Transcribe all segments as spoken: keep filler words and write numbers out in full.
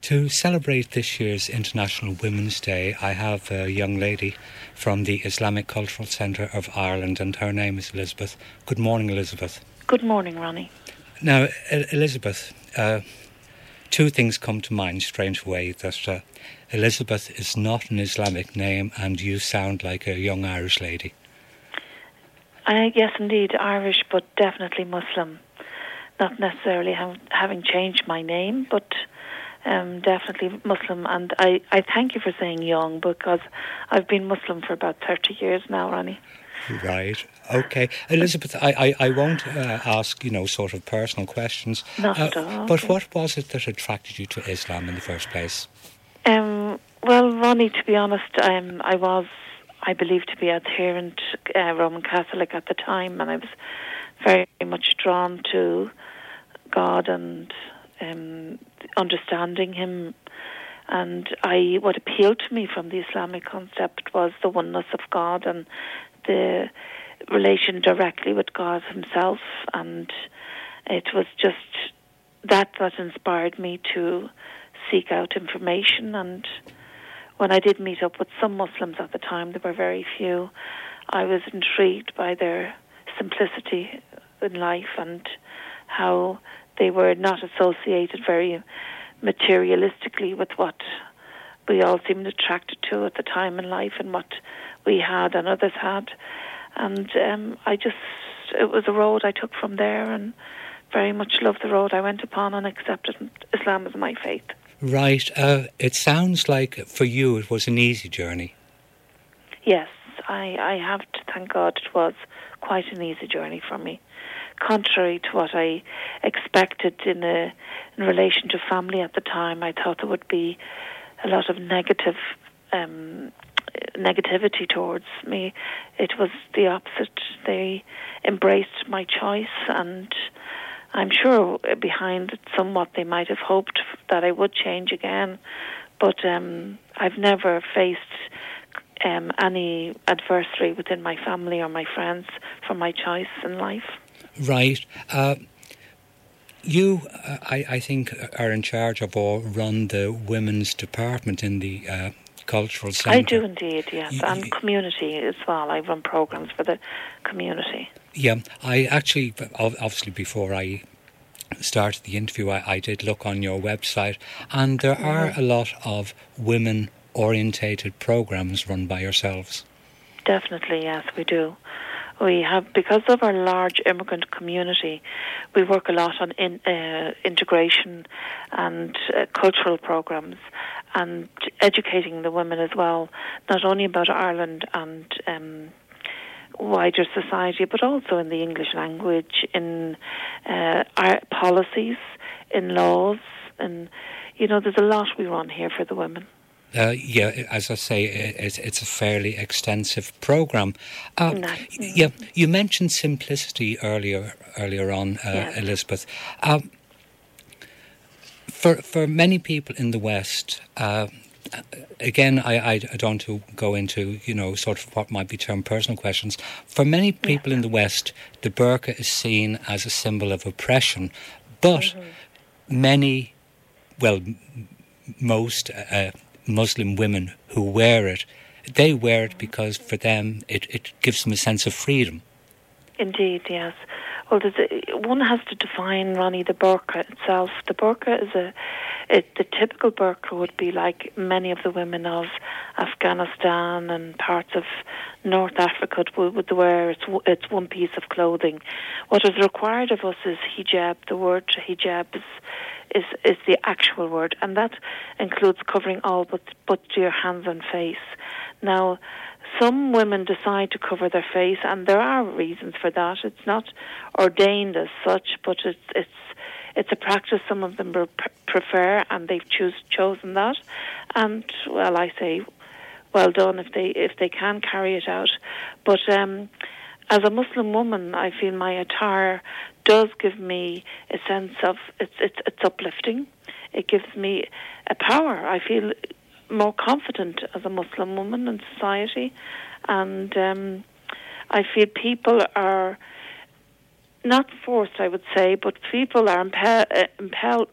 To celebrate this year's International Women's Day, I have a young lady from the Islamic Cultural Centre of Ireland, and her name is Elizabeth. Good morning, Elizabeth. Good morning, Ronnie. Now, E- Elizabeth, uh, two things come to mind straight away. That uh, Elizabeth is not an Islamic name, and you sound like a young Irish lady. Uh, yes, indeed, Irish, but definitely Muslim. Not necessarily have, having changed my name, but um, definitely Muslim. And I, I thank you for saying young, because I've been Muslim for about thirty years now, Ronnie. Right. Okay. Elizabeth, I, I, I won't uh, ask, you know, sort of personal questions. Not uh, at all. But okay. what was it that attracted you to Islam in the first place? Um, well, Ronnie, to be honest, um, I was, I believe, to be adherent uh, Roman Catholic at the time, and I was very much drawn to God and um, understanding Him. And I, what appealed to me from the Islamic concept was the oneness of God and the relation directly with God Himself. And it was just that that inspired me to seek out information. And when I did meet up with some Muslims at the time, there were very few, I was intrigued by their simplicity in life and how they were not associated very materialistically with what we all seemed attracted to at the time in life and what we had and others had. And um, I just, it was a road I took from there, and very much loved the road I went upon and accepted Islam as my faith. Right. Uh, it sounds like for you it was an easy journey. Yes, I, I have to thank God it was quite an easy journey for me. Contrary to what I expected in a, in relation to family at the time, I thought there would be a lot of negative um, negativity towards me. It was the opposite. They embraced my choice, and I'm sure behind it somewhat they might have hoped that I would change again, but um, I've never faced um, any adversity within my family or my friends for my choice in life. Right. Uh, you, uh, I, I think, are in charge of or run the women's department in the uh, cultural centre. I do indeed, yes, you, and community as well. I run programs for the community. Yeah, I actually, obviously before I started the interview, I, I did look on your website, and there mm-hmm. are a lot of women-orientated programs run by yourselves. Definitely, yes, we do. We have, because of our large immigrant community, we work a lot on in, uh, integration and uh, cultural programs and educating the women as well, not only about Ireland and um, wider society, but also in the English language, in uh, our policies, in laws, and, you know, there's a lot we run here for the women. Uh, yeah, as I say, it's, it's a fairly extensive program. Uh, nice. Yeah, you mentioned simplicity earlier earlier on, uh, yes. Elizabeth. Um, for for many people in the West, uh, again, I, I I don't want to go into, you know, sort of what might be termed personal questions. For many people yes. in the West, the burqa is seen as a symbol of oppression, but mm-hmm. many, well, most. Uh, Muslim women who wear it, they wear it because for them it, it gives them a sense of freedom. Indeed, yes. Well, there's a, one has to define, Ronnie, the burqa itself. The burqa is a, it, the typical burqa would be like many of the women of Afghanistan and parts of North Africa would, would wear. It's, it's one piece of clothing. What is required of us is hijab. The word hijab is Is, is the actual word, and that includes covering all but, but your hands and face. Now, some women decide to cover their face, and there are reasons for that. It's not ordained as such, but it's it's it's a practice some of them prefer, and they've choose, chosen that. And, well, I say, well done if they if they can carry it out. But um, as a Muslim woman, I feel my attire does give me a sense of, it's, it's it's uplifting. It gives me a power. I feel more confident as a Muslim woman in society, and um, I feel people are not forced, I would say, but people are impelled, uh, impelled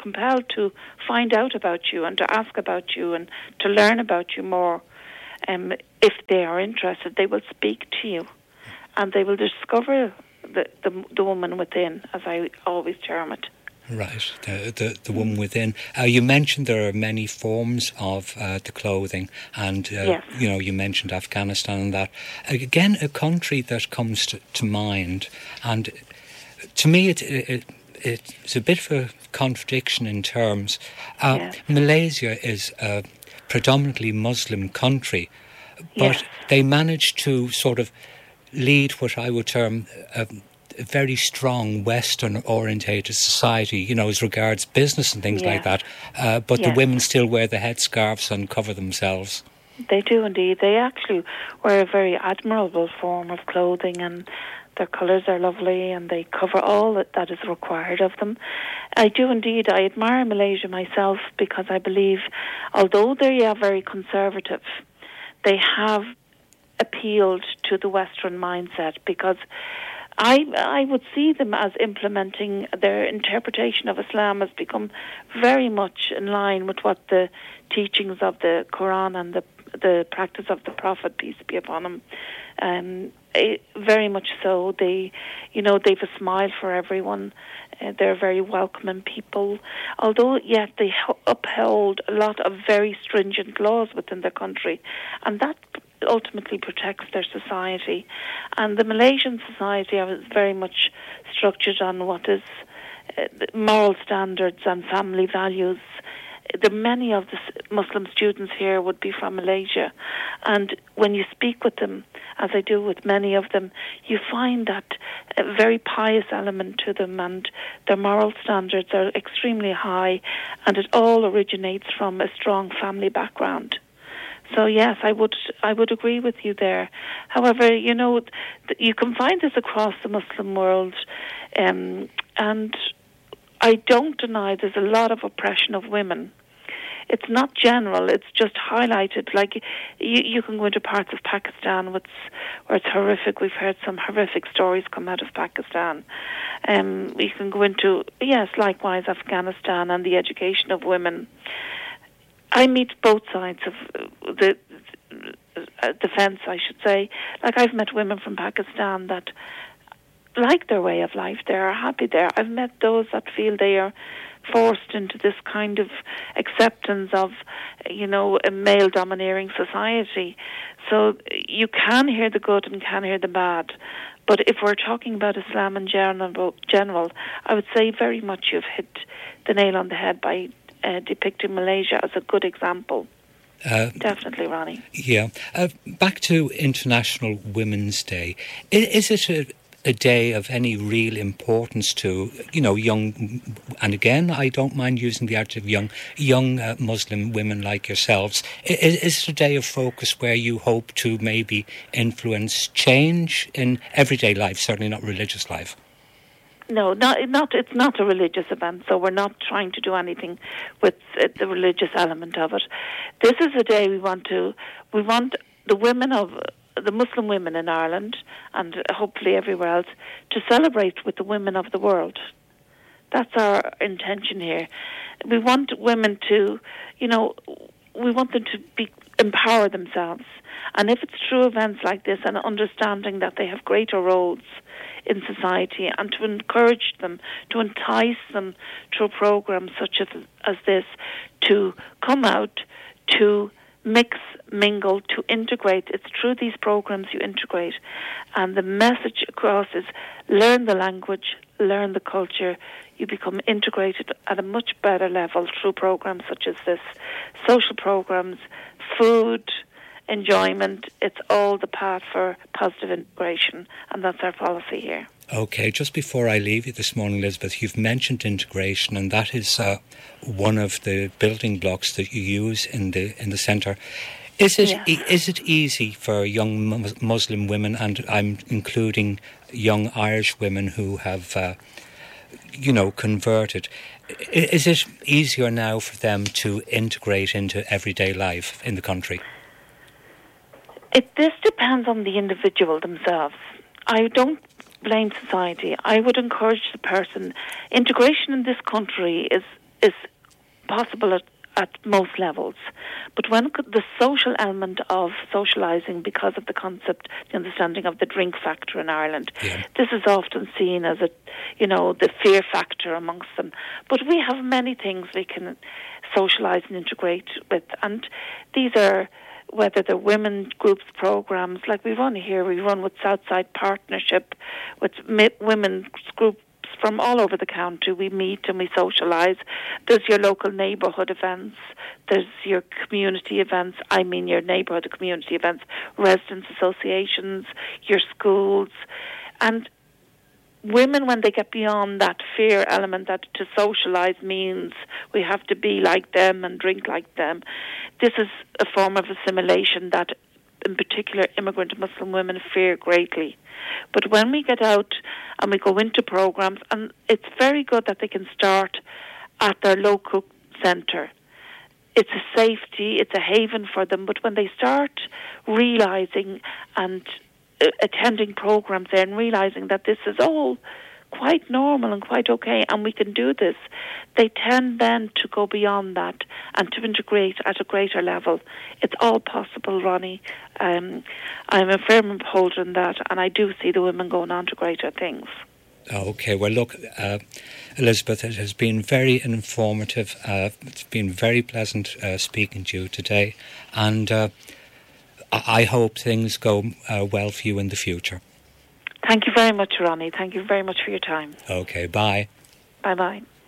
compelled to find out about you and to ask about you and to learn about you more. Um, if they are interested, they will speak to you, and they will discover the, the, the woman within, as I always term it. Right, the the, the woman within. Uh, you mentioned there are many forms of uh, the clothing, and uh, yes. you know, you mentioned Afghanistan and that. Again, a country that comes to, to mind, and to me, it, it it's a bit of a contradiction in terms. Uh, yes. Malaysia is a predominantly Muslim country, but yes. they managed to sort of lead what I would term a, a very strong Western-orientated society, you know, as regards business and things yes. like that. Uh, but yes. the women still wear the headscarves and cover themselves. They do indeed. They actually wear a very admirable form of clothing, and their colours are lovely, and they cover all that, that is required of them. I do indeed. I admire Malaysia myself, because I believe, although they are very conservative, they have appealed to the Western mindset, because I I would see them as implementing their interpretation of Islam has become very much in line with what the teachings of the Quran and the the practice of the Prophet, peace be upon him. Um, it, very much so. They, you know, they've a smile for everyone. Uh, they're very welcoming people. Although, yet they h- uphold a lot of very stringent laws within their country, and that ultimately protects their society. And the Malaysian society is very much structured on what is uh, moral standards and family values. The many of the Muslim students here would be from Malaysia, and when you speak with them, as I do with many of them, you find that a very pious element to them, and their moral standards are extremely high, and it all originates from a strong family background. So yes, I would I would agree with you there. However, you know, you can find this across the Muslim world, um, and I don't deny there's a lot of oppression of women. It's not general, it's just highlighted. Like, you, you can go into parts of Pakistan where it's, where it's horrific. We've heard some horrific stories come out of Pakistan. Um, you can go into, yes, likewise, Afghanistan and the education of women. I meet both sides of the uh, the fence, I should say. Like, I've met women from Pakistan that like their way of life. They are happy there. I've met those that feel they are forced into this kind of acceptance of, you know, a male domineering society. So you can hear the good and can hear the bad. But if we're talking about Islam in general, general, I would say very much you've hit the nail on the head by uh, depicting Malaysia as a good example. Uh, Definitely, Ronnie. Yeah. Uh, back to International Women's Day. Is, is it a a day of any real importance to, you know, young, and again, I don't mind using the adjective young, young uh, Muslim women like yourselves. Is, is it a day of focus where you hope to maybe influence change in everyday life, certainly not religious life? No, not, not, it's not a religious event, so we're not trying to do anything with uh, the religious element of it. This is a day we want to, we want the women of, the Muslim women in Ireland and hopefully everywhere else to celebrate with the women of the world. That's our intention here. We want women to, you know, we want them to be empower themselves. And if it's through events like this and understanding that they have greater roles in society, and to encourage them, to entice them through programs such as, as this, to come out, to mix, mingle, to integrate. It's through these programs you integrate. And the message across is learn the language, learn the culture. You become integrated at a much better level through programs such as this. Social programs, food, enjoyment, it's all the path for positive integration, and that's our policy here. Okay, just before I leave you this morning, Elizabeth, you've mentioned integration, and that is uh, one of the building blocks that you use in the in the centre. Is it yes. e- is it easy for young mu- Muslim women, and I'm including young Irish women who have, uh, you know, converted? Is it easier now for them to integrate into everyday life in the country? It, this depends on the individual themselves. I don't blame society. I would encourage the person. Integration in this country is is possible at, at most levels. But when the social element of socialising, because of the concept, the understanding of the drink factor in Ireland, yeah. this is often seen as a, you know, the fear factor amongst them. But we have many things we can socialise and integrate with, and these are, whether they're women groups programs like we run here, we run with Southside Partnership, with women's groups from all over the county. We meet and we socialise. There's your local neighbourhood events. There's your community events. I mean your neighbourhood community events, residents associations, your schools. And women, when they get beyond that fear element that to socialise means we have to be like them and drink like them, this is a form of assimilation that in particular immigrant Muslim women fear greatly. But when we get out and we go into programs, and it's very good that they can start at their local centre. It's a safety, it's a haven for them, but when they start realising and uh, attending programs there and realising that this is all quite normal and quite okay and we can do this, they tend then to go beyond that and to integrate at a greater level. It's all possible, Ronnie. Um, I'm a firm upholder in that, and I do see the women going on to greater things. Okay, well look, uh, Elizabeth, it has been very informative. Uh, it's been very pleasant uh, speaking to you today, and uh, I hope things go uh, well for you in the future. Thank you very much, Ronnie. Thank you very much for your time. Okay, bye. Bye-bye.